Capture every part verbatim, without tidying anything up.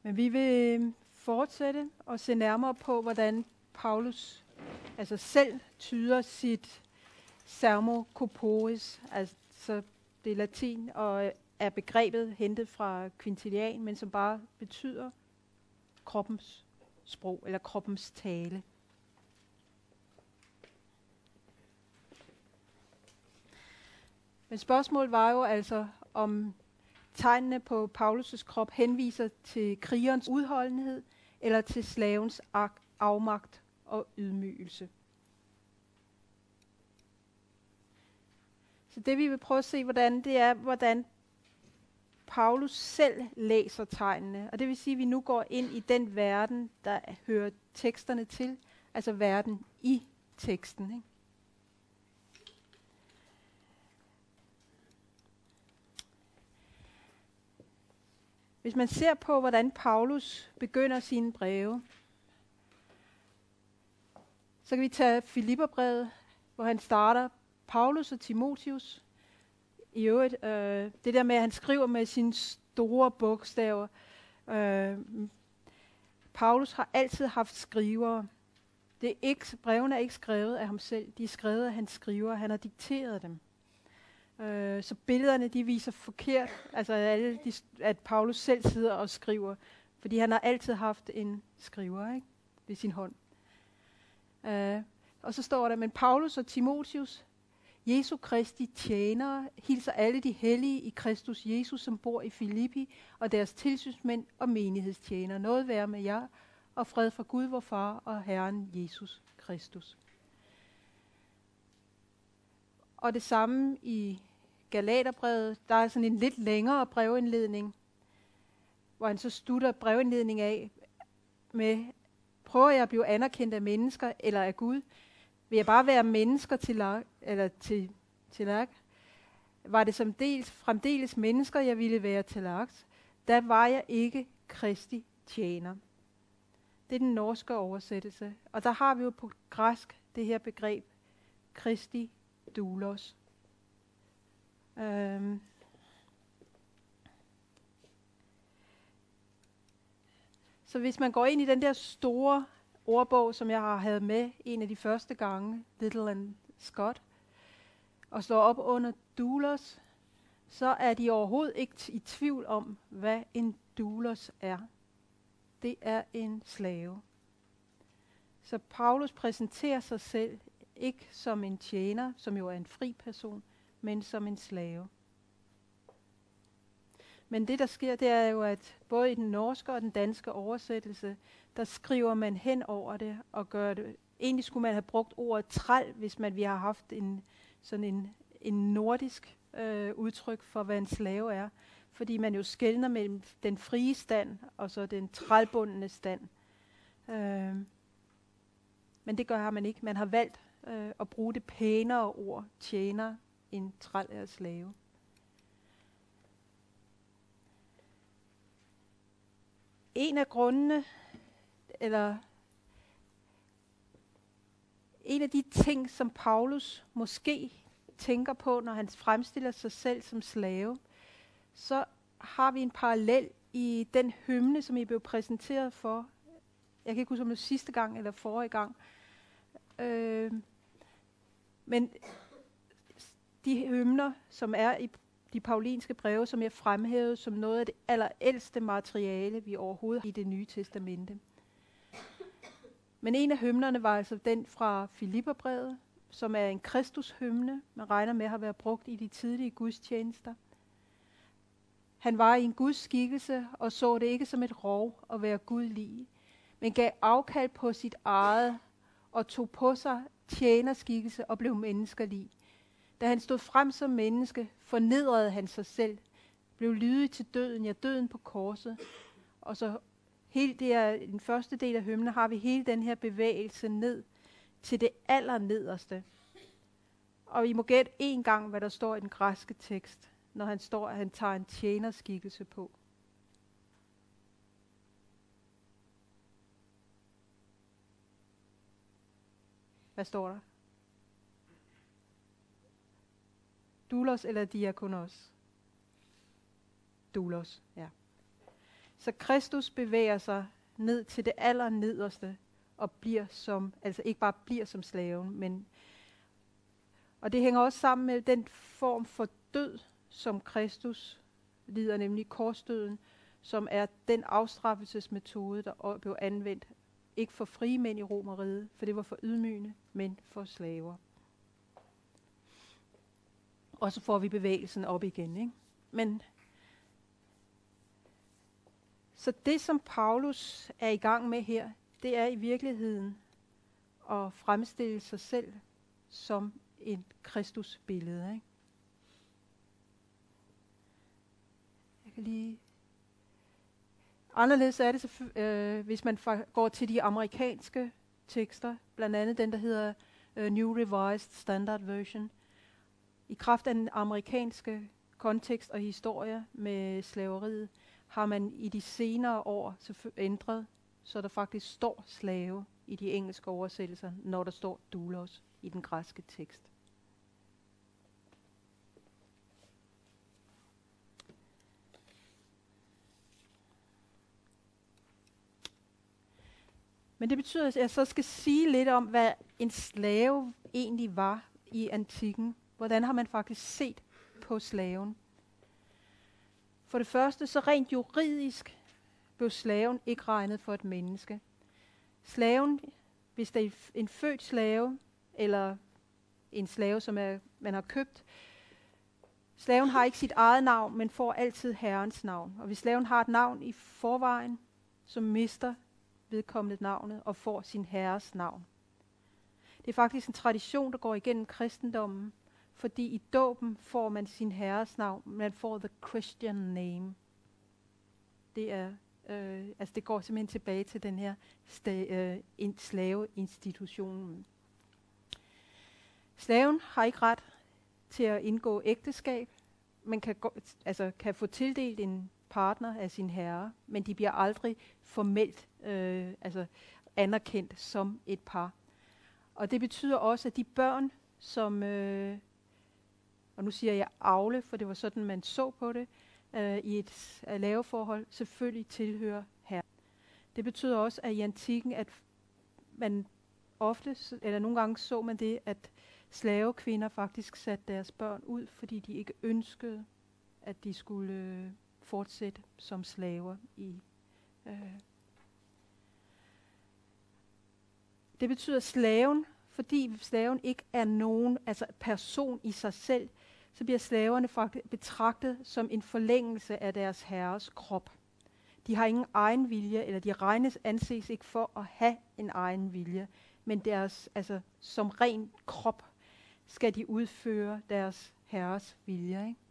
Men vi vil fortsætte og se nærmere på, hvordan Paulus altså selv tyder sit sermo corporis, altså det er latin og er begrebet hentet fra Quintilian, men som bare betyder kroppens sprog eller kroppens tale. Men spørgsmålet var jo altså, om tegnene på Paulus' krop henviser til krigerens udholdenhed eller til slavens afmagt og ydmygelse. Så det vi vil prøve at se, hvordan det er, hvordan Paulus selv læser tegnene. Og det vil sige, at vi nu går ind i den verden, der hører teksterne til, altså verden i teksten, ikke? Hvis man ser på, hvordan Paulus begynder sine breve, så kan vi tage Filipperbrevet, hvor han starter Paulus og Timotheus. I øvrigt, øh, det der med, at han skriver med sine store bogstaver. Øh, Paulus har altid haft skrivere. Det er ikke, brevene er ikke skrevet af ham selv, de er skrevet af hans skriver. Han har dikteret dem. Øh, så billederne, de viser forkert, altså alle de, at Paulus selv sidder og skriver, fordi han har altid haft en skriver, ikke, ved sin hånd. Øh, og så står der, men Paulus og Timotheus, Jesu Kristi tjenere, hilser alle de hellige i Kristus Jesus, som bor i Filippi, og deres tilsynsmænd og menighedstjenere. Noget være med jer, og fred fra Gud, vor Far og Herren Jesus Kristus. Og det samme i Galaterbrevet, der er sådan en lidt længere brevindledning, hvor han så slutter brevindledning af med, prøver jeg at blive anerkendt af mennesker eller af Gud? Vil jeg bare være mennesker til lag, eller til, til lag? Var det som dels, fremdeles mennesker, jeg ville være til lags? Der var jeg ikke Kristi tjener. Det er den norske oversættelse. Og der har vi jo på græsk det her begreb, Kristi doulos. Øhm. Så hvis man går ind i den der store ordbog, som jeg har havde med en af de første gange, Little and Scott, og slår op under doulos, så er de overhovedet ikke i tvivl om, hvad en doulos er. Det er en slave. Så Paulus præsenterer sig selv ikke som en tjener, som jo er en fri person, men som en slave. Men det, der sker, det er jo, at både i den norske og den danske oversættelse, der skriver man hen over det og gør det. Egentlig skulle man have brugt ordet træl, hvis man vi har haft en sådan en, en nordisk øh, udtryk for, hvad en slave er. Fordi man jo skelner mellem den frie stand og så den trælbundne stand. Øh, men det gør har man ikke. Man har valgt øh, at bruge det pænere ord, tjener, end træl eller slave. En af grundene, eller en af de ting, som Paulus måske tænker på, når han fremstiller sig selv som slave, så har vi en parallel i den hymne, som I blev præsenteret for. Jeg kan ikke huske, om det var sidste gang eller forrige gang. Øh, men de hymner, som er i de paulinske breve, som jeg fremhævede som noget af det allerældste materiale, vi overhovedet har i det nye testamente. Men en af hymnerne var altså den fra Filipperbrevet, som er en Kristus-hymne, man regner med har været brugt i de tidlige gudstjenester. Han var i en Guds skikkelse og så det ikke som et rov at være Gud lig, men gav afkald på sit eget og tog på sig tjenerskikkelse og blev menneskelig. Da han stod frem som menneske, fornedrede han sig selv, blev lydig til døden, ja døden på korset. Og så hele det er, den første del af hymnen har vi hele den her bevægelse ned til det allernederste. Og I må gætte en gang, hvad der står i den græske tekst, når han står, at han tager en tjenerskikkelse på. Hvad står der? Doulos eller diakonos? Doulos, ja. Så Kristus bevæger sig ned til det allernederste, og bliver som, altså ikke bare bliver som slaven, men, og det hænger også sammen med den form for død, som Kristus lider, nemlig korsdøden, som er den afstraffelsesmetode, der blev anvendt, ikke for frie mænd i Romerriget, for det var for ydmygende, men for slaver. Og så får vi bevægelsen op igen, ikke? Men så det, som Paulus er i gang med her, det er i virkeligheden at fremstille sig selv som et Kristusbillede, ikke? Jeg kan lige... Anderledes er det, øh, hvis man går til de amerikanske tekster, blandt andet den, der hedder uh, New Revised Standard Version. I kraft af den amerikanske kontekst og historie med slaveriet, har man i de senere år ændret, så der faktisk står slave i de engelske oversættelser, når der står doulos i den græske tekst. Men det betyder, at jeg så skal sige lidt om, hvad en slave egentlig var i antikken. Hvordan har man faktisk set på slaven? For det første, så rent juridisk blev slaven ikke regnet for et menneske. Slaven, hvis det er en født slave, eller en slave, som er, man har købt, slaven har ikke sit eget navn, men får altid herrens navn. Og hvis slaven har et navn i forvejen, så mister vedkommende navnet og får sin herres navn. Det er faktisk en tradition, der går igennem kristendommen, fordi i dåben får man sin herres navn, man får the Christian name. Det er, øh, altså det går simpelthen tilbage til den her sta- øh, in- slaveinstitutionen. Slaven har ikke ret til at indgå ægteskab, men kan, gå, altså kan få tildelt en partner af sin herre, men de bliver aldrig formelt øh, altså anerkendt som et par. Og det betyder også, at de børn, som, øh, og nu siger jeg avle, for det var sådan, man så på det, øh, i et uh, laveforhold, selvfølgelig tilhører herren. Det betyder også, at i antikken, at man ofte, eller nogle gange så man det, at slavekvinder faktisk satte deres børn ud, fordi de ikke ønskede, at de skulle øh, fortsætte som slaver i. Øh. Det betyder slaven, fordi slaven ikke er nogen altså person i sig selv, så bliver slaverne faktisk betragtet som en forlængelse af deres herres krop. De har ingen egen vilje, eller de regnes anses ikke for at have en egen vilje, men deres, altså, som ren krop skal de udføre deres herres vilje, ikke?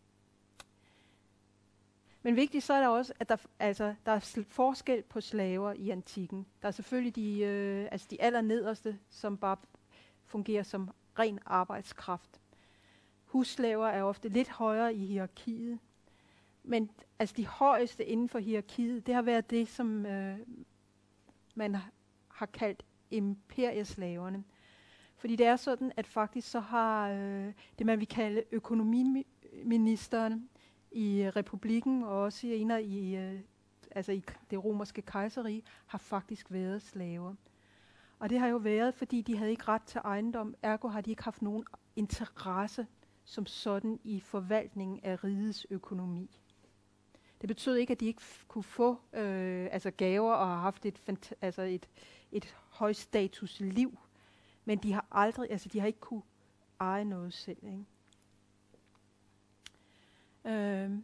Men vigtigt så er der også, at der, altså, der er forskel på slaver i antikken. Der er selvfølgelig de, øh, altså de allernederste, som bare fungerer som ren arbejdskraft. Husslaver er ofte lidt højere i hierarkiet, men altså de højeste inden for hierarkiet, det har været det, som øh, man har kaldt imperieslaverne. Fordi det er sådan, at faktisk så har øh, det, man vil kalde økonomiministeren i republikken, og også senere i, øh, altså i det romerske kejserrige, har faktisk været slaver. Og det har jo været, fordi de havde ikke ret til ejendom, ergo har de ikke haft nogen interesse som sådan i forvaltningen af rigets økonomi. Det betød ikke, at de ikke f- kunne få øh, altså gaver og har haft et, fanta- altså et, et højstatus liv, men de har aldrig, altså de har ikke kunne eje noget selv, ikke? Øhm.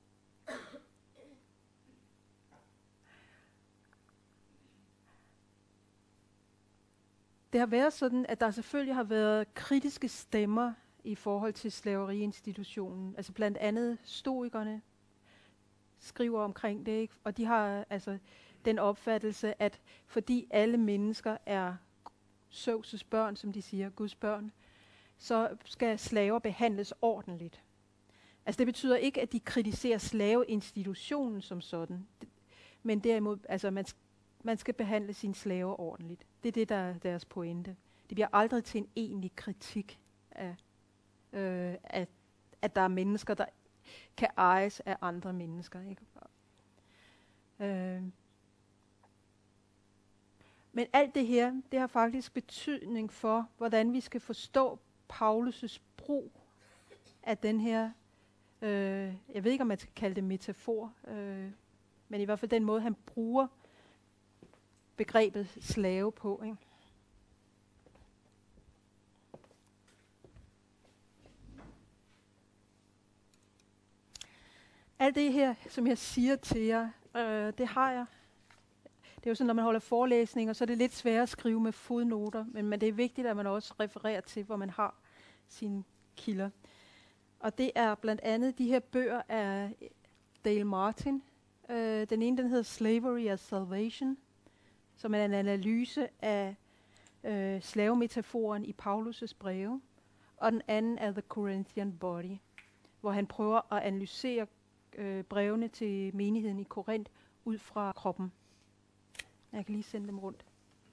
Det har været sådan, at der selvfølgelig har været kritiske stemmer i forhold til slaveriinstitutionen. Altså blandt andet stoikerne skriver omkring det, ikke? Og de har altså den opfattelse, at fordi alle mennesker er Zeus' børn, som de siger, Guds børn, så skal slaver behandles ordentligt. Altså det betyder ikke, at de kritiserer slaveinstitutionen som sådan, men derimod, altså man, man skal behandle sine slaver ordentligt. Det er det, der er deres pointe. Det bliver aldrig til en egentlig kritik af, øh, at, at der er mennesker, der kan ejes af andre mennesker, ikke? Øh, men alt det her, det har faktisk betydning for, hvordan vi skal forstå Paulus' brug af den her, øh, jeg ved ikke, om man skal kalde det metafor, øh, men i hvert fald den måde, han bruger begrebet slave på. Ikke? Alt det her, som jeg siger til jer, øh, det har jeg. Det er jo sådan, når man holder forelæsninger, så er det lidt sværere at skrive med fodnoter, men, men det er vigtigt, at man også refererer til, hvor man har sine kilder. Og det er blandt andet de her bøger af Dale Martin. Øh, den ene, den hedder Slavery as Salvation, som er en analyse af øh, slavemetaforen i Paulus' breve. Og den anden er The Corinthian Body, hvor han prøver at analysere øh, brevene til menigheden i Korinth ud fra kroppen. Jeg kan lige sende dem rundt.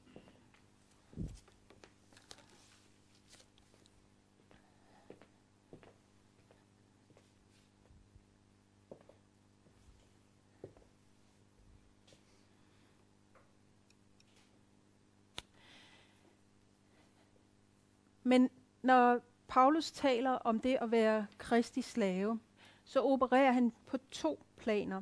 Men når Paulus taler om det at være Kristi slave, så opererer han på to planer.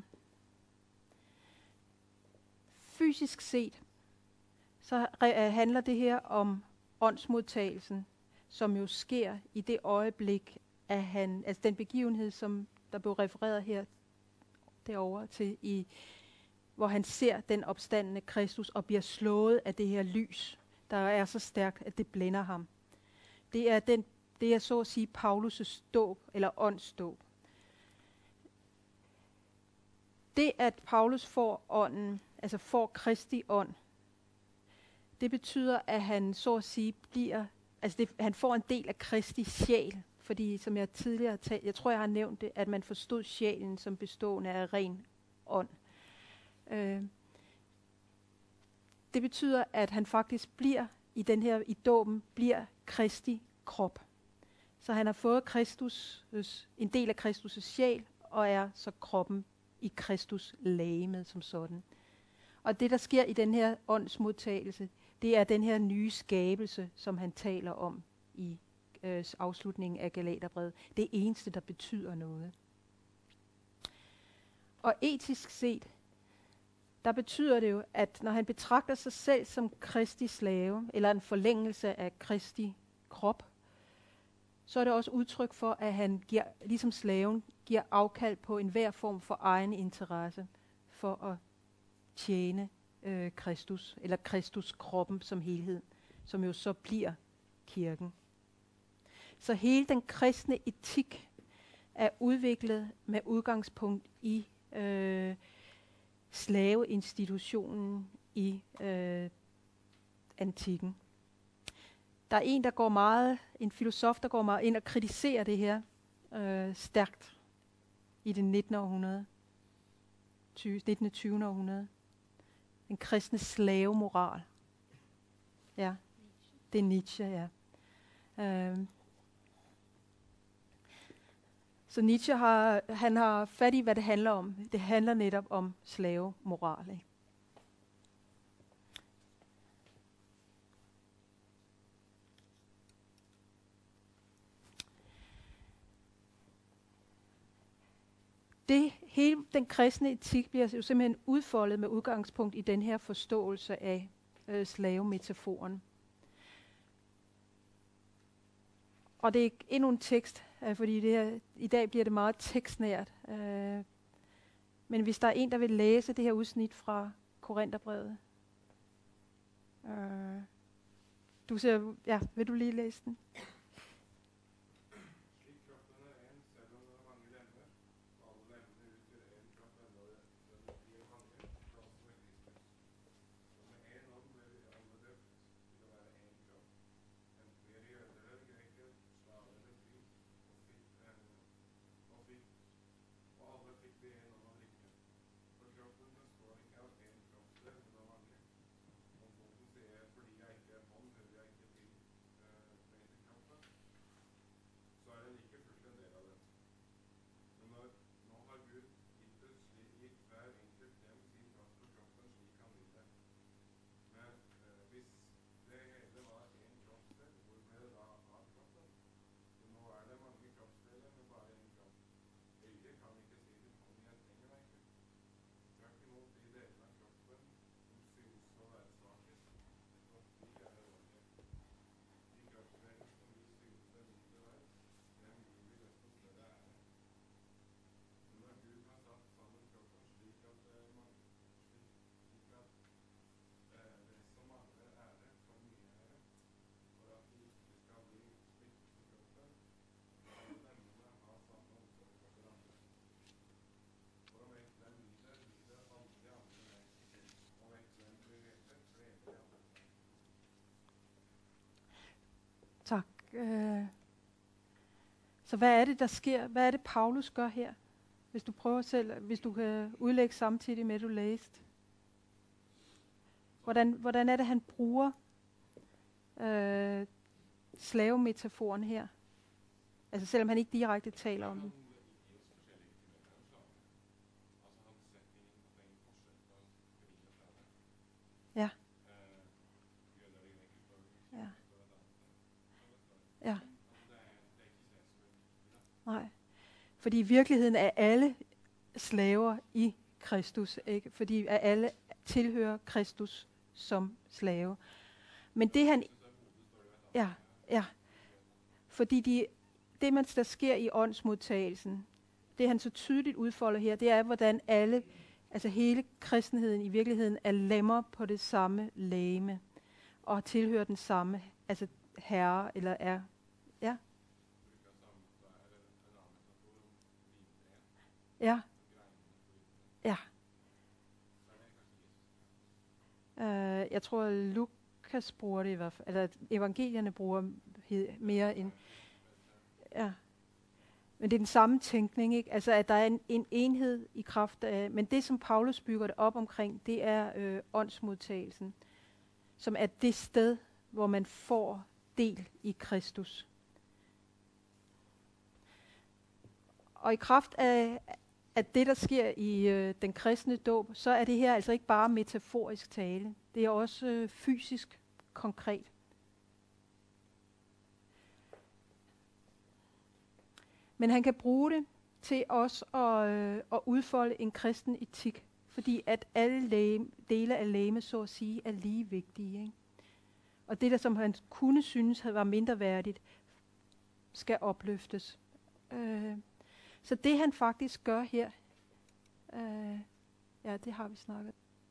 Fysisk set, så re- handler det her om åndsmodtagelsen, som jo sker i det øjeblik, at han, altså den begivenhed, som der blev refereret her derovre til, i, hvor han ser den opstandende Kristus og bliver slået af det her lys, der er så stærkt, at det blænder ham. Det er, den, det er så at sige Paulus' dåb, eller åndsdåb. Det, at Paulus får ånden, altså får Kristi ånd, det betyder, at han så at sige bliver, altså det, han får en del af Kristi sjæl, fordi som jeg tidligere har talt, jeg tror jeg har nævnt det, at man forstod sjælen som bestående af ren ånd. Øh, det betyder, at han faktisk bliver i den her, i dåben, bliver Kristi krop. Så han har fået Kristus, en del af Kristus' sjæl, og er så kroppen i Kristus legemet som sådan. Og det, der sker i den her åndsmodtagelse, det er den her nye skabelse, som han taler om i øh, afslutningen af Galaterbrevet. Det eneste, der betyder noget. Og etisk set, der betyder det jo, at når han betragter sig selv som Kristi slave, eller en forlængelse af Kristi krop, så er det også udtryk for, at han giver, ligesom slaven giver afkald på enhver form for egen interesse for at tjene øh, Kristus, eller Kristus kroppen som helhed, som jo så bliver kirken. Så hele den kristne etik er udviklet med udgangspunkt i øh, slaveinstitutionen i øh, antikken. Der er en, der går meget, en filosof, der går meget ind og kritiserer det her øh, stærkt i det nittende århundrede, nittende tyvende århundrede. Den kristne slavemoral. Ja, det er Nietzsche, ja. Øh. Så Nietzsche har, han har fat i, hvad det handler om. Det handler netop om slavemoral, ikke? Det, hele den kristne etik bliver jo simpelthen udfoldet med udgangspunkt i den her forståelse af øh, slavemetaforen. Og det er endnu en tekst, øh, fordi det her, i dag bliver det meget tekstnært. Øh, men hvis der er en, der vil læse det her udsnit fra Korintherbrevet. Øh, du ser, ja, vil du lige læse den? Øh, så hvad er det, der sker? Hvad er det, Paulus gør her? Hvis du prøver selv, hvis du kan udlægge samtidig med, at du læste. Hvordan, hvordan er det, han bruger øh, slavemetaforen her? Altså selvom han ikke direkte taler om den. Ja. Ja. Ja. Nej. Fordi i virkeligheden er alle slaver i Kristus, ikke? Fordi at alle tilhører Kristus som slave. Men det han... Ja, ja. Fordi de, det, man, der sker i åndsmodtagelsen, det han så tydeligt udfolder her, det er, hvordan alle, altså hele kristenheden i virkeligheden er lemmer på det samme legeme, og tilhører den samme, altså herre, eller er, ja. Ja. Ja. Uh, jeg tror, Lukas bruger det i hvert fald, eller evangelierne bruger mere end... Ja. Men det er den samme tænkning, ikke? Altså, at der er en, en enhed i kraft af... Men det, som Paulus bygger det op omkring, det er øh, åndsmodtagelsen, som er det sted, hvor man får del i Kristus. Og i kraft af, af det, der sker i øh, den kristne dåb, så er det her altså ikke bare metaforisk tale. Det er også øh, fysisk konkret. Men han kan bruge det til også at, øh, at udfolde en kristen etik, fordi at alle læge, dele af lægemet, så at sige, er lige vigtige. Ikke? Og det, der som han kunne synes var mindre værdigt, skal opløftes. Øh, så det han faktisk gør her, øh, ja, det har vi snakket.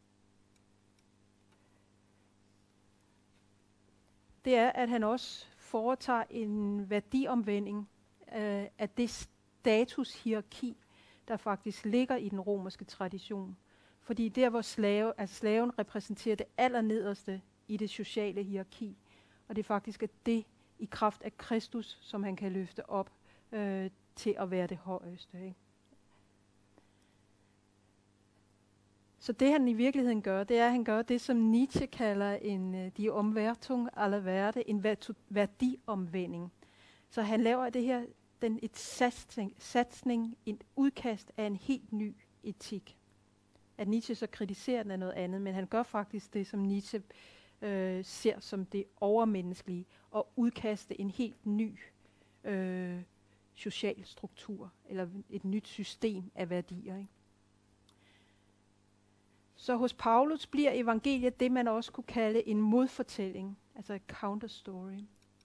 Det er, at han også foretager en værdiomvending øh, af det statushierarki, der faktisk ligger i den romerske tradition. Fordi der, hvor slave, altså slaven repræsenterer det allernederste i det sociale hierarki, og det er faktisk at det i kraft af Kristus, som han kan løfte op øh, til at være det højeste. Ikke? Så det han i virkeligheden gør, det er, at han gør det, som Nietzsche kalder en uh, die Umwertung aller Werte, en værdiomvending. Så han laver det her, den et satsning, satsning, en udkast af en helt ny etik. At Nietzsche så kritiserer den af noget andet, men han gør faktisk det, som Nietzsche øh, ser som det overmenneskelige, og udkaste en helt ny øh, social struktur, eller et nyt system af værdier. Ikke? Så hos Paulus bliver evangeliet det, man også kunne kalde en modfortælling, altså et counterstory.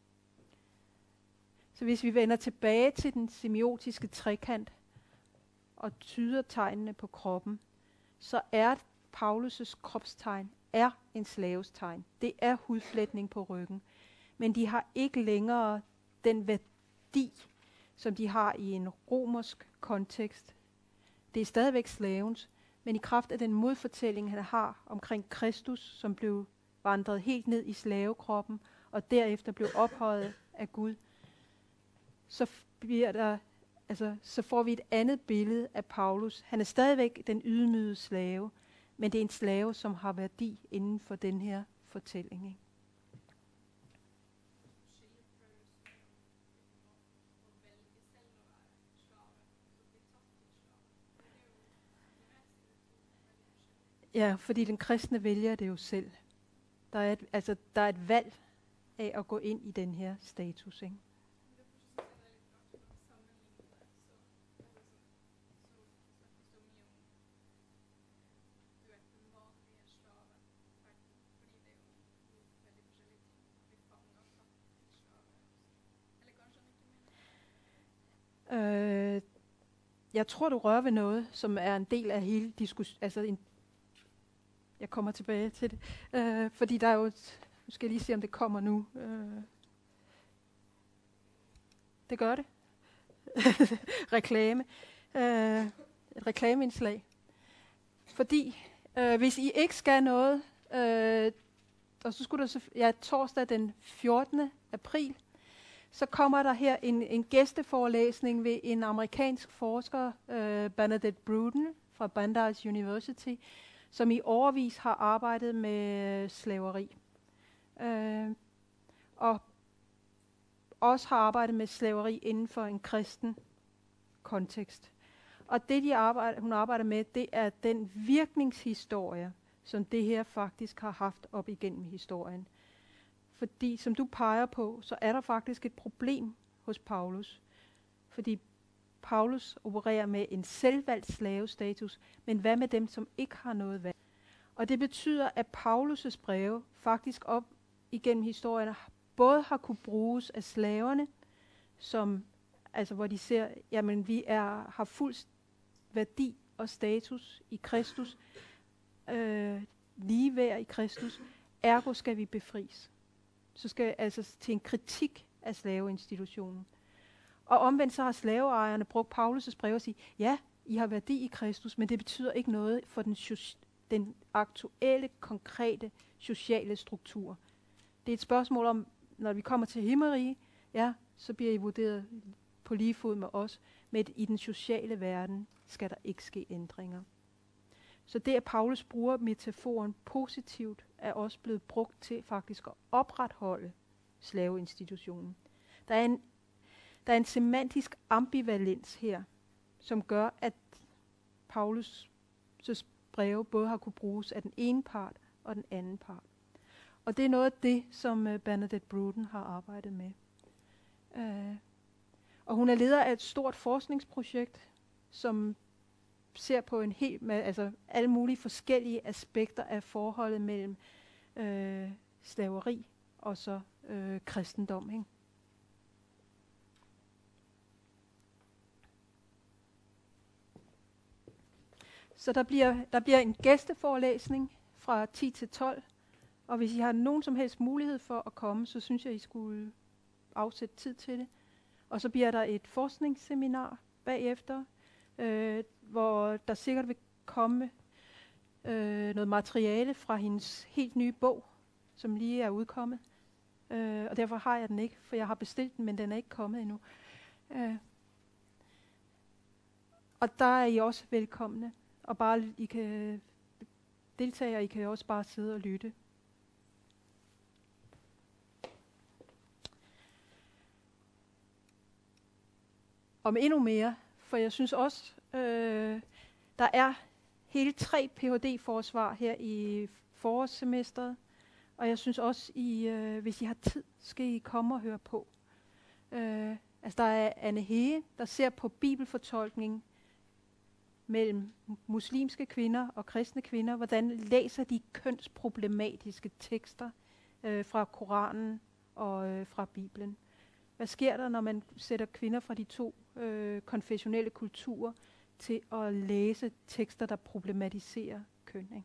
Så hvis vi vender tilbage til den semiotiske trekant og tyder tegnene på kroppen, så er Paulus' kropstegn er en slaves tegn. Det er hudflætning på ryggen. Men de har ikke længere den værdi, som de har i en romersk kontekst. Det er stadigvæk slavens, men i kraft af den modfortælling, han har omkring Kristus, som blev vandret helt ned i slavekroppen, og derefter blev ophøjet af Gud, så bliver der, altså, så får vi et andet billede af Paulus. Han er stadigvæk den ydmygede slave, men det er en slave, som har værdi inden for den her fortælling. Ikke? Ja, fordi den kristne vælger det jo selv. Der er et, altså, der er et valg af at gå ind i den her status. Ikke? Øh, jeg tror, du rører ved noget, som er en del af hele diskussionen. Altså en, jeg kommer tilbage til det. Øh, fordi der er jo... Et, nu skal jeg lige se, om det kommer nu. Øh, det gør det. Reklame. Øh, et reklameindslag. Fordi øh, hvis I ikke skal noget, øh, og så skulle der så, ja, torsdag den fjortende april, så kommer der her en, en gæsteforelæsning ved en amerikansk forsker, øh, Bernadette Bruden fra Brandeis University, som i årevis har arbejdet med slaveri. Øh, og også har arbejdet med slaveri inden for en kristen kontekst. Og det, de arbejder, hun arbejder med, det er den virkningshistorie, som det her faktisk har haft op igennem historien. Fordi, som du peger på, så er der faktisk et problem hos Paulus. Fordi Paulus opererer med en selvvalgt slavestatus, men hvad med dem, som ikke har noget valg? Og det betyder, at Paulus' breve faktisk op igennem historien både har kunne bruges af slaverne, som, altså hvor de ser, jamen vi er, har fuld værdi og status i Kristus, øh, ligeværd i Kristus, ergo skal vi befries. Så skal altså til en kritik af slaveinstitutionen. Og omvendt så har slaveejerne brugt Paulus' brev og sige, ja, I har værdi i Kristus, men det betyder ikke noget for den, den aktuelle, konkrete, sociale struktur. Det er et spørgsmål om, når vi kommer til himmerige, ja, så bliver I vurderet på lige fod med os, men i den sociale verden skal der ikke ske ændringer. Så det, at Paulus bruger metaforen positivt, er også blevet brugt til faktisk at opretholde slaveinstitutionen. Der er en, der er en semantisk ambivalens her, som gør, at Paulus' breve både har kunne bruges af den ene part og den anden part. Og det er noget af det, som uh, Bernadette Bruden har arbejdet med. Uh, og hun er leder af et stort forskningsprojekt, som ser på en helt, med, altså alle mulige forskellige aspekter af forholdet mellem uh, slaveri og så uh, kristendom. Ikke? Så der bliver, der bliver en gæsteforelæsning fra ti til tolv. Og hvis I har nogen som helst mulighed for at komme, så synes jeg, I skulle afsætte tid til det. Og så bliver der et forskningsseminar bagefter, øh, hvor der sikkert vil komme øh, noget materiale fra hendes helt nye bog, som lige er udkommet. Øh, og derfor har jeg den ikke, for jeg har bestilt den, men den er ikke kommet endnu. Øh. Og der er I også velkomne. Og bare I kan deltage, og I kan også bare sidde og lytte. Om endnu mere, for jeg synes også, øh, der er hele tre P H D-forsvar her i forårssemesteret, og jeg synes også, I, øh, hvis I har tid, skal I komme og høre på. Øh, altså der er Anne Hege, der ser på bibelfortolkning mellem muslimske kvinder og kristne kvinder, hvordan læser de kønsproblematiske tekster øh, fra Koranen og øh, fra Bibelen. Hvad sker der, når man sætter kvinder fra de to øh, konfessionelle kulturer til at læse tekster, der problematiserer køn? Ikke?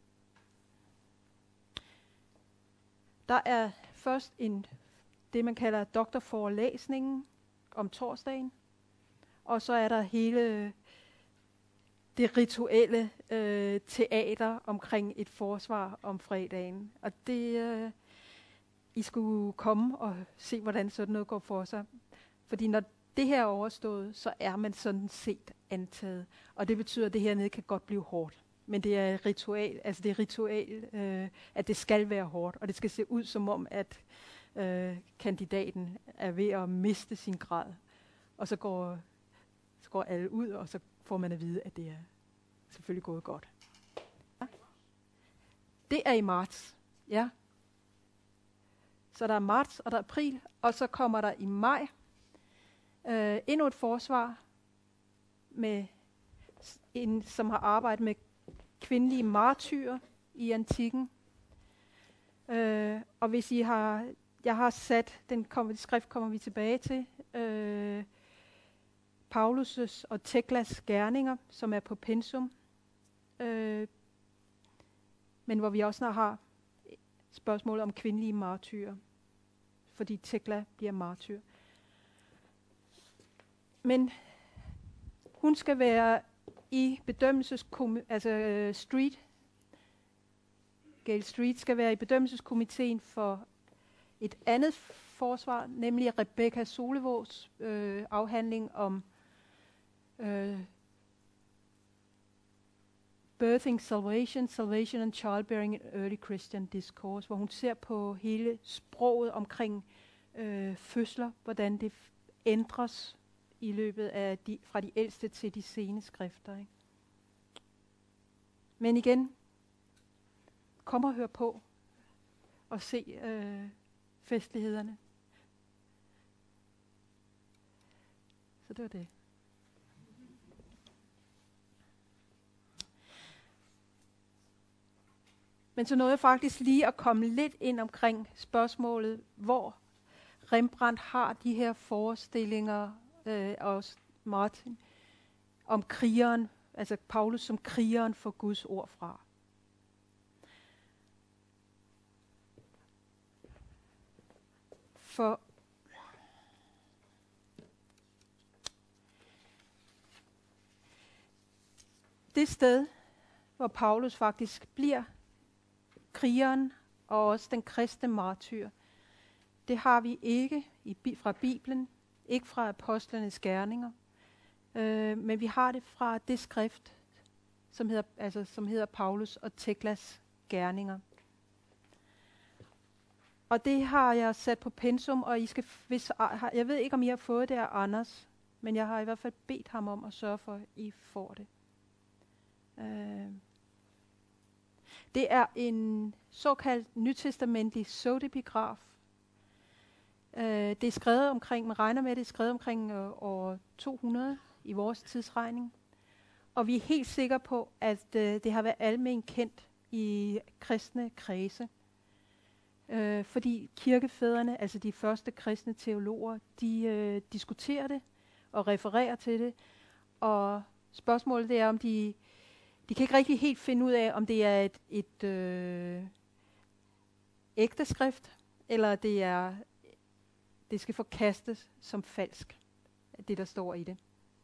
Der er først en, det, man kalder doktorforelæsningen om torsdagen, og så er der hele det rituelle øh, teater omkring et forsvar om fredagen. Og det, øh, I skulle komme og se, hvordan sådan noget går for sig. Fordi når det her er overstået, så er man sådan set antaget. Og det betyder, at det hernede kan godt blive hårdt. Men det er ritual, altså det er ritual, øh, at det skal være hårdt. Og det skal se ud som om, at øh, kandidaten er ved at miste sin grad. Og så går, så går alle ud, og så får man at vide, at det er selvfølgelig gået godt. Ja. Det er i marts, ja. Så der er marts, og der er april, og så kommer der i maj øh, endnu et forsvar, med en, som har arbejdet med kvindelige martyrer i antikken. Øh, og hvis I har, jeg har sat, den kommer, skrift kommer vi tilbage til, øh, Paulus' og Teklas gerninger, som er på pensum, øh, men hvor vi også snart har spørgsmålet om kvindelige martyrer, fordi Tekla bliver martyr. Men hun skal være i bedømmelseskomiteen, altså uh, Street, Gail Street skal være i bedømmelseskomiteen for et andet forsvar, nemlig Rebecca Solevågs øh, afhandling om øh, Birthing Salvation, Salvation and Childbearing in Early Christian Discourse, hvor hun ser på hele sproget omkring øh, fødsler, hvordan det f- ændres i løbet af de, fra de ældste til de sene skrifter. Ikke? Men igen, kom og hør på og se øh, festlighederne. Så det var det. Men så nåede jeg faktisk lige at komme lidt ind omkring spørgsmålet, hvor Rembrandt har de her forestillinger, øh, og Martin, om krigeren, altså Paulus som krigeren for Guds ord fra. For det sted, hvor Paulus faktisk bliver krigeren og også den kristne martyr, det har vi ikke i, fra Bibelen, ikke fra apostlenes gerninger, øh, men vi har det fra det skrift, som hedder, altså, som hedder Paulus og Teklas gerninger. Og det har jeg sat på pensum, og I skal, hvis, jeg ved ikke, om I har fået det af Anders, men jeg har i hvert fald bedt ham om at sørge for, at I får det. Øh. Det er en såkaldt nytestamentlig pseudepigraf. Øh, det er skrevet omkring, man regner med, det er skrevet omkring øh, år to hundrede i vores tidsregning. Og vi er helt sikre på, at øh, det har været almen kendt i kristne kredse. Øh, fordi kirkefædrene, altså de første kristne teologer, de øh, diskuterer det og refererer til det. Og spørgsmålet det er, om de... De kan ikke rigtig helt finde ud af, om det er et, et øh, ægte skrift, eller det er det skal forkastes som falsk, det der står i det.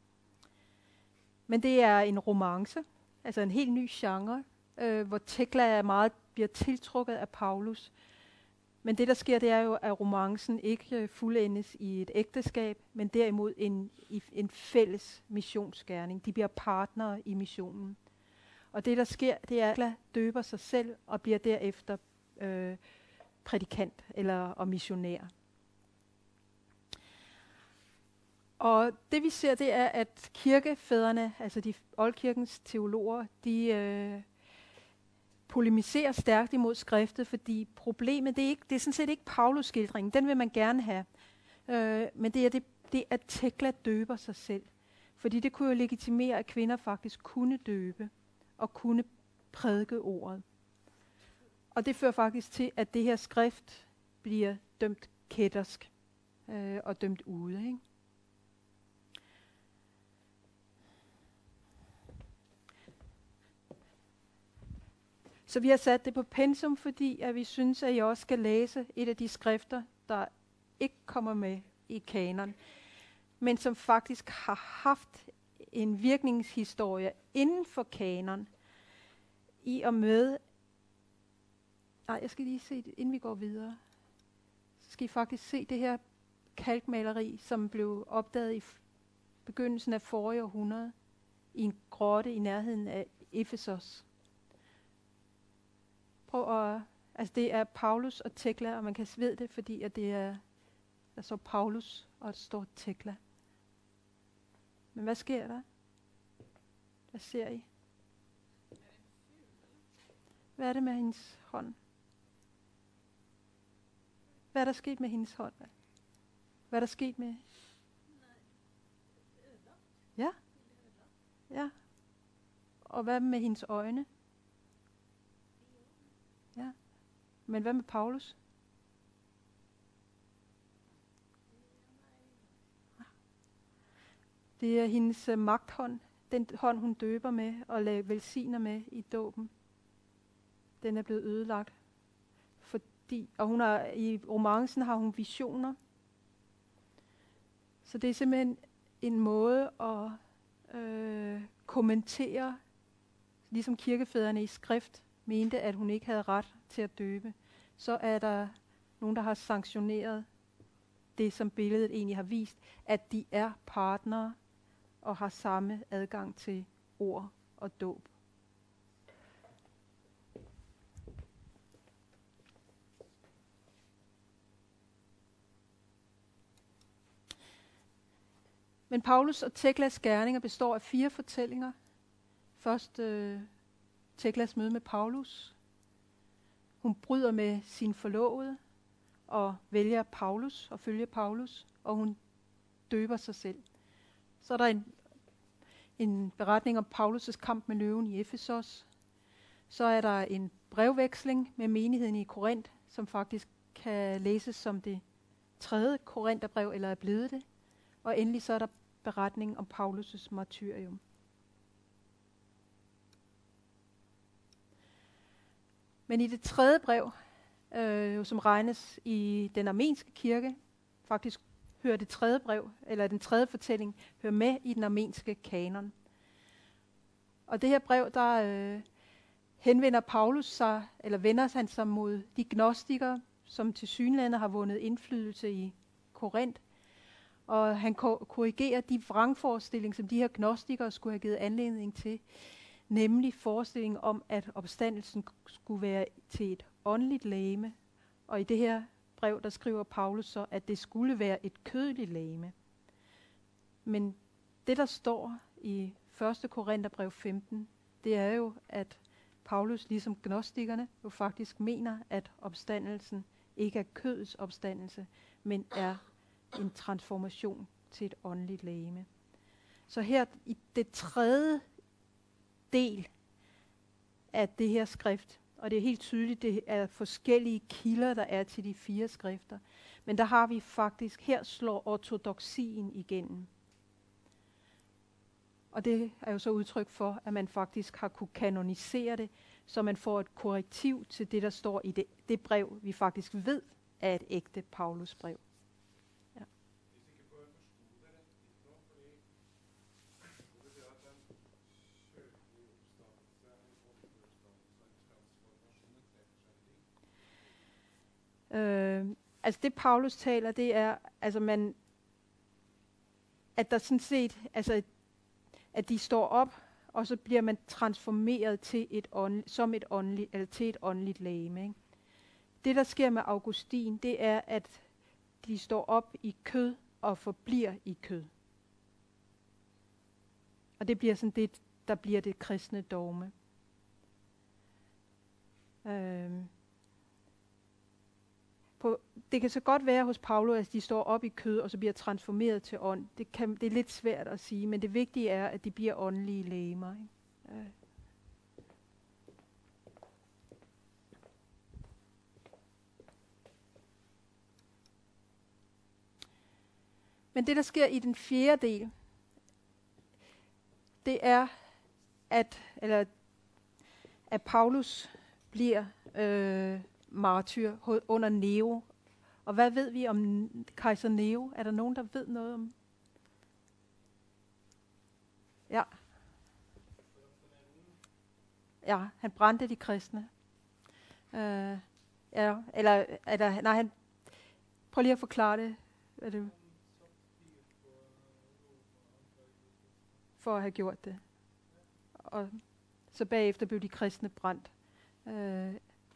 Men det er en romance, altså en helt ny genre, øh, hvor Tekla er meget bliver tiltrukket af Paulus. Men det der sker, det er jo, at romancen ikke øh, fuldendes i et ægteskab, men derimod en, i, en fælles missionsgerning. De bliver partnere i missionen. Og det, der sker, det er, at Tekla døber sig selv og bliver derefter øh, prædikant eller og missionær. Og det vi ser, det er, at kirkefædrene, altså de oldkirkens teologer, de øh, polemiserer stærkt imod skriftet, fordi problemet, det er, ikke, det er sådan set ikke Paulus-skildringen, den vil man gerne have. Øh, men det er, det, det er, at Tekla døber sig selv. Fordi det kunne jo legitimere, at kvinder faktisk kunne døbe og kunne prædike ordet. Og det fører faktisk til, at det her skrift bliver dømt kættersk øh, og dømt ude. Ikke? Så vi har sat det på pensum, fordi at vi synes, at I også skal læse et af de skrifter, der ikke kommer med i kanon, men som faktisk har haft en virkningshistorie inden for kanon, i og med... Nej, jeg skal lige se det, inden vi går videre. Så skal I faktisk se det her kalkmaleri, som blev opdaget i f- begyndelsen af forrige århundrede, i en grotte i nærheden af Efesos. Prøv at... Altså det er Paulus og Tekla, og man kan ved det, fordi at det er... Der står Paulus, og der står Tekla. Men hvad sker der? Hvad ser I? Hvad er det med hendes hånd? Hvad er der sket med hendes hånd? Hvad er der sket med? Ja? Ja. Og hvad med hendes øjne? Ja. Men hvad med Paulus? Det er hendes uh, magthånd, den hånd hun døber med og la- velsigner med i dåben. Den er blevet ødelagt. Fordi, og hun har, i romancen har hun visioner. Så det er simpelthen en måde at øh, kommentere, ligesom kirkefædrene i skrift mente, at hun ikke havde ret til at døbe. Så er der nogen, der har sanktioneret det, som billedet egentlig har vist, at de er partnere og har samme adgang til ord og dåb. Men Paulus og Teklas gerninger består af fire fortællinger. Først øh, Teklas møde med Paulus. Hun bryder med sin forlovede og vælger Paulus og følger Paulus, og hun døber sig selv. Så er der en, en beretning om Paulus' kamp med løven i Efesos. Så er der en brevveksling med menigheden i Korint, som faktisk kan læses som det tredje Korintherbrev, eller er blevet det. Og endelig så er der beretning om Paulus' martyrium. Men i det tredje brev, øh, som regnes i den armenske kirke, faktisk hører det tredje brev, eller den tredje fortælling, hører med i den armenske kanon. Og det her brev, der øh, henvender Paulus sig, eller vender han sig mod de gnostikere, som tilsyneladende har vundet indflydelse i Korint. Og han ko- korrigerer de vrangforestillinger, som de her gnostikere skulle have givet anledning til, nemlig forestillingen om, at opstandelsen skulle være til et åndeligt legeme. Og i det her brev, der skriver Paulus så, at det skulle være et kødeligt legeme. Men det, der står i første Korintherbrev femten, det er jo, at Paulus, ligesom gnostikerne, jo faktisk mener, at opstandelsen ikke er kødets opstandelse, men er en transformation til et åndeligt legeme. Så her i det tredje del af det her skrift, og det er helt tydeligt, det er forskellige kilder, der er til de fire skrifter, men der har vi faktisk, her slår ortodoksien igennem. Og det er jo så udtryk for, at man faktisk har kunne kanonisere det, så man får et korrektiv til det, der står i det, det brev, vi faktisk ved er et ægte Paulusbrev. Ja. Øh, altså det Paulus taler, det er, altså man, at der sådan set, altså at de står op, og så bliver man transformeret til et ånd, som et åndeligt, eller til et åndeligt legeme. Ikke? Det, der sker med Augustin, det er, at de står op i kød og forbliver i kød. Og det bliver sådan det, der bliver det kristne dogme. Øhm. På, det kan så godt være hos Paulus, at de står op i kød, og så bliver transformeret til ånd. Det, kan, det er lidt svært at sige, men det vigtige er, at de bliver åndelige legemer. Ikke? Øh. Men det, der sker i den fjerde del, det er, at, eller, at Paulus bliver øh, martyr under Nero. Og hvad ved vi om kejser Nero? Er der nogen, der ved noget om? Ja. Ja, han brændte de kristne. Uh, ja, eller, eller, nej, han, prøv lige at forklare det. Er det for at have gjort det. Og så bagefter blev de kristne brændt. Uh,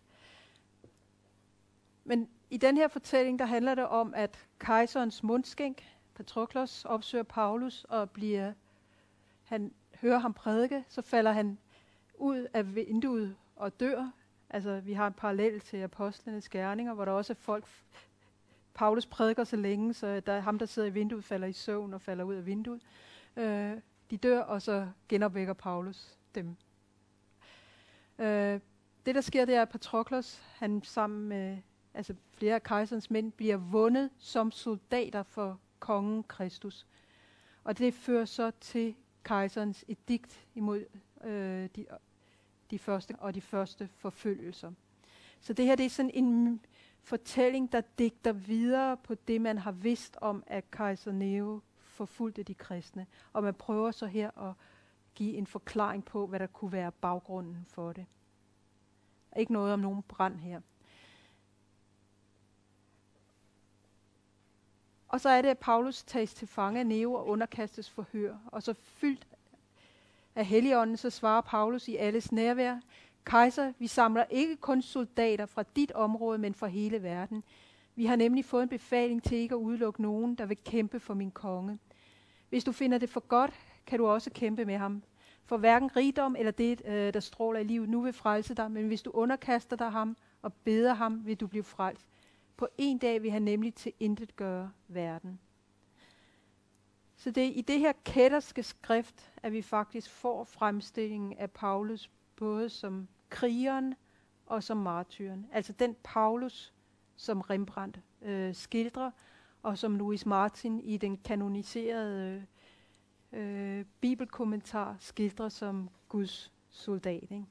men i den her fortælling, der handler det om, at kejserens mundskænk, Patroklos, opsøger Paulus og bliver, han hører ham prædike, så falder han ud af vinduet og dør. Altså, vi har en parallel til apostlenes gerninger, hvor der også er folk, Paulus prædiker så længe, så der er ham, der sidder i vinduet, falder i søvn og falder ud af vinduet. Øh, de dør, og så genopvækker Paulus dem. Øh, det, der sker, det er, at Patroklos, han sammen med altså flere af kejserens mænd, bliver vundet som soldater for kongen Kristus. Og det fører så til kejserens edikt imod øh, de, de første og de første forfølgelser. Så det her, det er sådan en fortælling, der digter videre på det, man har vidst om, at kejser Nero forfulgte de kristne. Og man prøver så her at give en forklaring på, hvad der kunne være baggrunden for det. Ikke noget om nogen brand her. Og så er det, at Paulus tages til fange af Nero og underkastes forhør. Og så fyldt af Helligånden, så svarer Paulus i alles nærvær: Kejser, vi samler ikke kun soldater fra dit område, men fra hele verden. Vi har nemlig fået en befaling til ikke at udelukke nogen, der vil kæmpe for min konge. Hvis du finder det for godt, kan du også kæmpe med ham. For hverken rigdom eller det, der stråler i livet, nu vil frelse dig, men hvis du underkaster dig ham og beder ham, vil du blive frelst. På en dag vil han nemlig til intet gøre verden. Så det er i det her kætterske skrift, at vi faktisk får fremstillingen af Paulus, både som krigeren og som martyren. Altså den Paulus, som Rembrandt øh, skildrer, og som Louis Martin i den kanoniserede øh, bibelkommentar skildrer som Guds soldat. Ikke?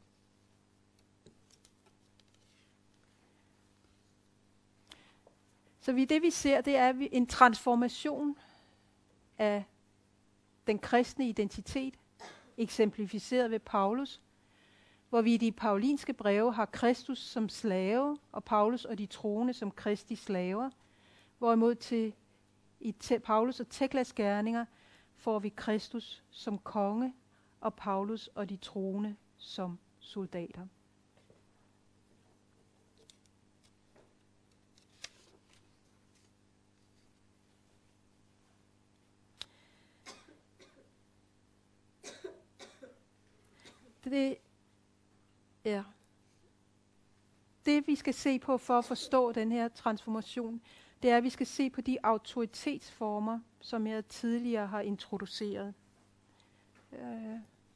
Så vi, det vi ser, det er en transformation af den kristne identitet, eksemplificeret ved Paulus, hvor vi i de paulinske breve har Kristus som slave, og Paulus og de troende som Kristi slaver, hvorimod til i te, Paulus og Teklas gerninger får vi Kristus som konge, og Paulus og de troende som soldater. Det, ja. det vi skal se på for at forstå den her transformation, det er, at vi skal se på de autoritetsformer, som jeg tidligere har introduceret. Øh.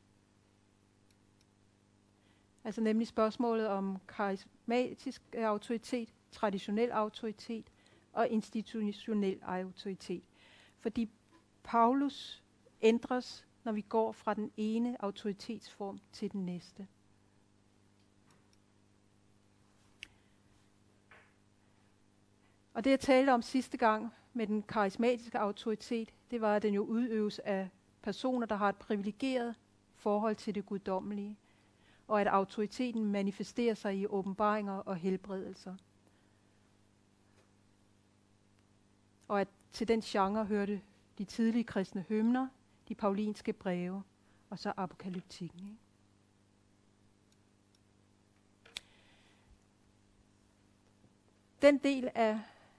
Altså nemlig spørgsmålet om karismatisk autoritet, traditionel autoritet og institutionel autoritet. Fordi Paulus ændres, når vi går fra den ene autoritetsform til den næste. Og det jeg talte om sidste gang med den karismatiske autoritet, det var, at den jo udøves af personer, der har et privilegeret forhold til det guddommelige, og at autoriteten manifesterer sig i åbenbaringer og helbredelser. Og at til den genre hørte de tidlige kristne hymner, de paulinske breve og så apokalyptikken. Ikke? Den del af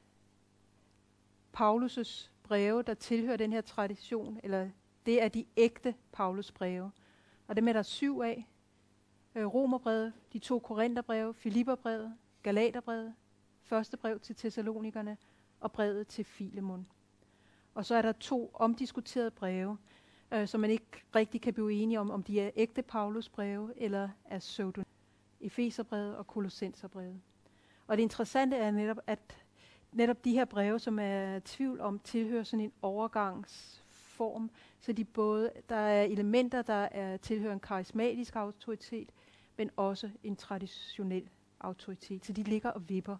Paulus' breve, der tilhører den her tradition, eller det er de ægte Paulus breve. Og dem er der syv af. Romerbrevet, de to Korintherbreve, Filipperbrevet, Galaterbrevet, første brev til Thessalonikerne og brevet til Filemon. Og så er der to omdiskuterede breve, øh, som man ikke rigtig kan blive enige om, om de er ægte Paulus breve eller er pseudo. Efeserbrevet og Kolossenserbrevet. Og det interessante er netop, at netop de her breve, som er tvivl om, tilhører sådan en overgangsform, så de både, der er elementer, der er, tilhører en karismatisk autoritet, men også en traditionel autoritet. Så de ligger og vipper.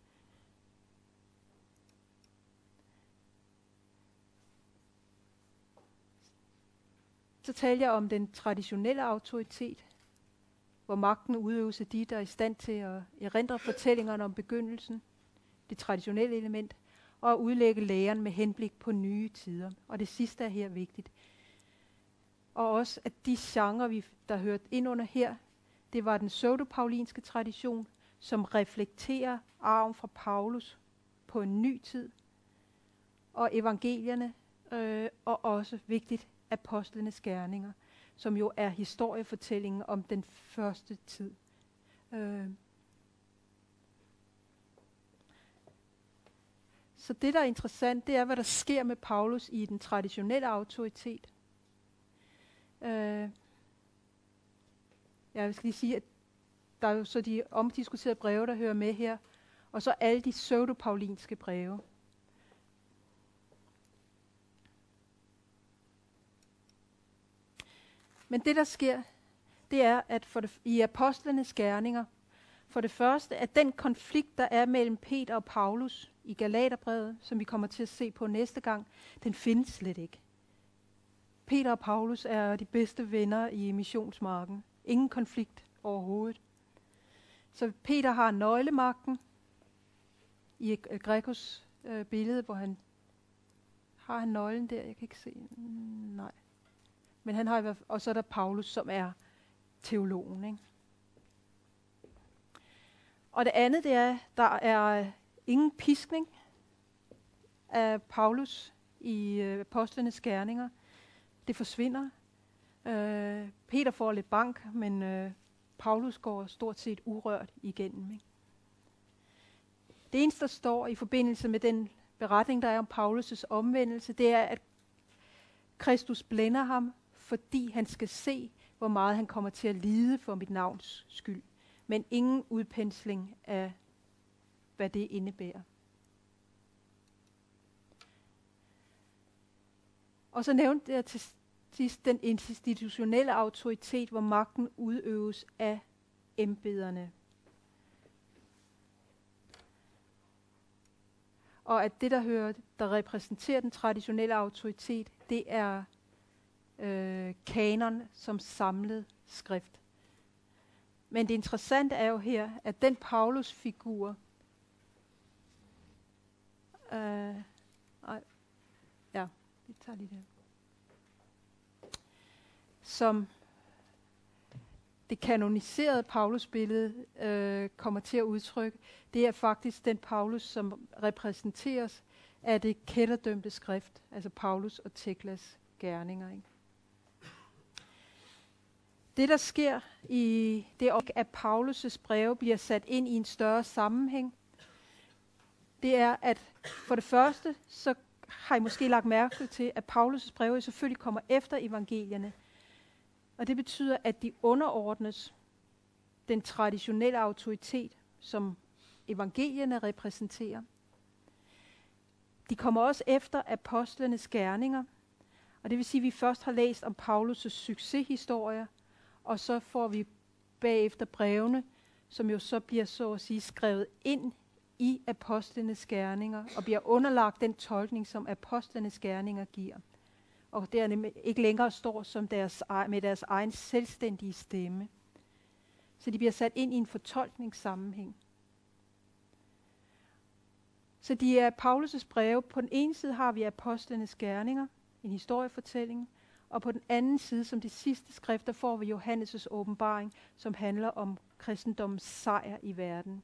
Så taler jeg om den traditionelle autoritet, hvor magten udøves af de, der er i stand til at erindre fortællingerne om begyndelsen, det traditionelle element, og at udlægge læren med henblik på nye tider. Og det sidste er her vigtigt. Og også, at de genrer, vi, der hørte ind under her, det var den pseudopaulinske tradition, som reflekterer arven fra Paulus på en ny tid, og evangelierne, øh, og også vigtigt, apostlenes gerninger, som jo er historiefortællingen om den første tid. Øh. Så det, der er interessant, det er, hvad der sker med Paulus i den traditionelle autoritet. Øh. Jeg skal lige sige, at der er jo så de omdiskuterede breve, der hører med her, og så alle de pseudopaulinske breve. Men det, der sker, det er, at for det, i apostlenes gerninger, for det første, at den konflikt, der er mellem Peter og Paulus i Galaterbrevet, som vi kommer til at se på næste gang, den findes slet ikke. Peter og Paulus er de bedste venner i missionsmarken. Ingen konflikt overhovedet. Så Peter har nøglemagten i Grekos øh, billede, hvor han Har han nøglen der? Jeg kan ikke se. Mm, nej. Men han har i hvert fald, og så er der Paulus, som er teologen, ikke? Og det andet, det er, der er ingen piskning af Paulus i øh, apostlenes gerninger. Det forsvinder. Øh, Peter får lidt bank, men øh, Paulus går stort set urørt igennem, ikke? Det eneste, der står i forbindelse med den beretning, der er om Paulus' omvendelse, det er, at Kristus blænder ham, fordi han skal se, hvor meget han kommer til at lide for mit navns skyld. Men ingen udpensling af, hvad det indebærer. Og så nævnte jeg til sidst den institutionelle autoritet, hvor magten udøves af embederne. Og at det, der hører, der repræsenterer den traditionelle autoritet, det er øh, kanon som samlet skrift. Men det interessante er jo her, at den Paulus-figur, øh, øh, ja, vi tager lige det, som det kanoniserede Paulus-billede øh, kommer til at udtrykke, det er faktisk den Paulus, som repræsenteres af det kætterdømte skrift, altså Paulus og Teklas gerninger, ikke? Det, der sker i det øjeblik, at Paulus' breve bliver sat ind i en større sammenhæng, det er, at for det første, så har I måske lagt mærke til, at Paulus' breve selvfølgelig kommer efter evangelierne. Og det betyder, at de underordnes den traditionelle autoritet, som evangelierne repræsenterer. De kommer også efter apostlenes gerninger, og det vil sige, at vi først har læst om Paulus' succeshistorier, og så får vi bagefter brevene, som jo så bliver så at sige skrevet ind i apostlenes gerninger, og bliver underlagt den tolkning, som apostlenes gerninger giver. Og der ikke længere står som deres, med deres egen selvstændige stemme. Så de bliver sat ind i en fortolkningssammenhæng. Så de er Paulus' breve. På den ene side har vi apostlenes gerninger, en historiefortælling, og på den anden side, som de sidste skrifter, får vi Johannes' åbenbaring, som handler om kristendommens sejr i verden.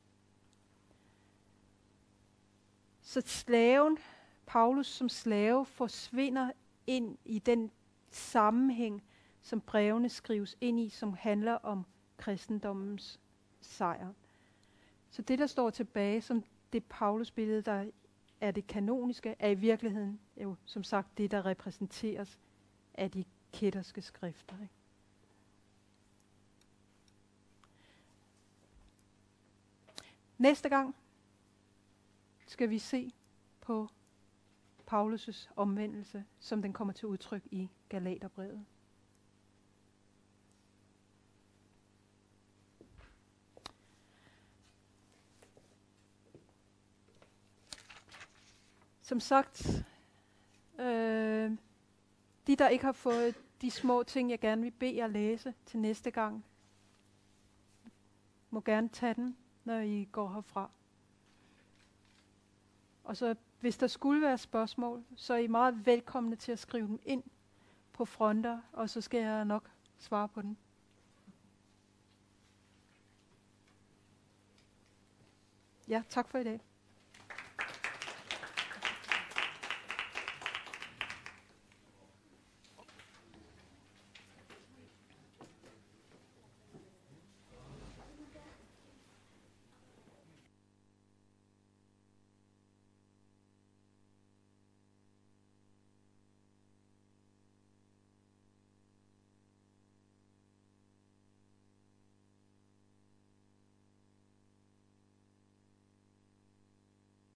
Så slaven, Paulus som slave, forsvinder ind i den sammenhæng, som brevene skrives ind i, som handler om kristendommens sejr. Så det, der står tilbage som det Paulus-billede, der er det kanoniske, er i virkeligheden jo som sagt det, der repræsenteres af de kætterske skrifter, ikke? Næste gang skal vi se på Paulus' omvendelse, som den kommer til udtryk i Galaterbrevet. Som sagt, øh, de der ikke har fået de små ting, jeg gerne vil bede jer læse til næste gang, må gerne tage dem, når I går herfra. Og så hvis der skulle være spørgsmål, så er I meget velkomne til at skrive dem ind på fronter, og så skal jeg nok svare på dem. Ja, tak for i dag.